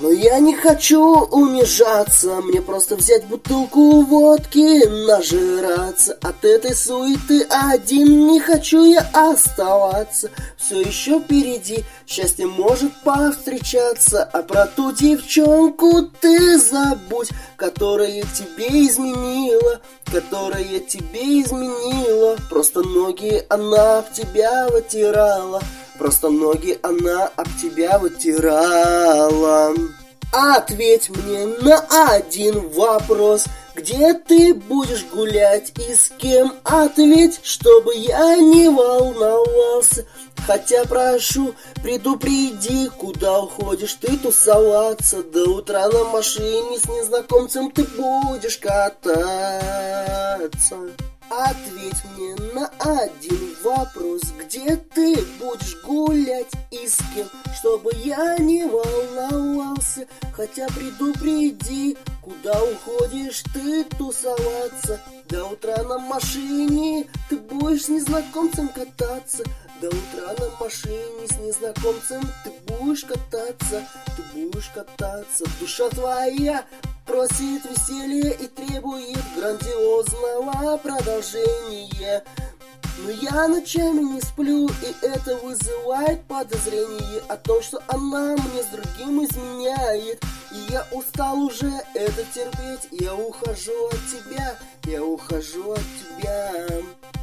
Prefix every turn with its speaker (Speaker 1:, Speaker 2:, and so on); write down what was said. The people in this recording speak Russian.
Speaker 1: Но я не хочу унижаться, мне просто взять бутылку водки, нажираться. От этой суеты один не хочу я оставаться. Все еще впереди, счастье может повстречаться. А про ту девчонку ты забудь, которая тебе изменила, которая тебе изменила. Просто ноги она об тебя вытирала, просто ноги она об тебя вытирала. Ответь мне на один вопрос: где ты будешь гулять и с кем? Ответь, чтобы я не волновался. Хотя прошу, предупреди, куда уходишь ты тусоваться. До утра на машине с незнакомцем ты будешь кататься. Ответь мне на один вопрос: где ты будешь гулять и с кем? Чтобы я не волновался. Хотя предупреди, куда уходишь ты тусоваться. До утра на машине ты будешь с незнакомцем кататься. До утра на машине с незнакомцем ты будешь кататься. Ты будешь кататься. Душа твоя просит веселья и требует грандиозного продолжения. Но я ночами не сплю, и это вызывает подозрение о том, что она мне с другим изменяет. И я устал уже это терпеть, я ухожу от тебя, я ухожу от тебя.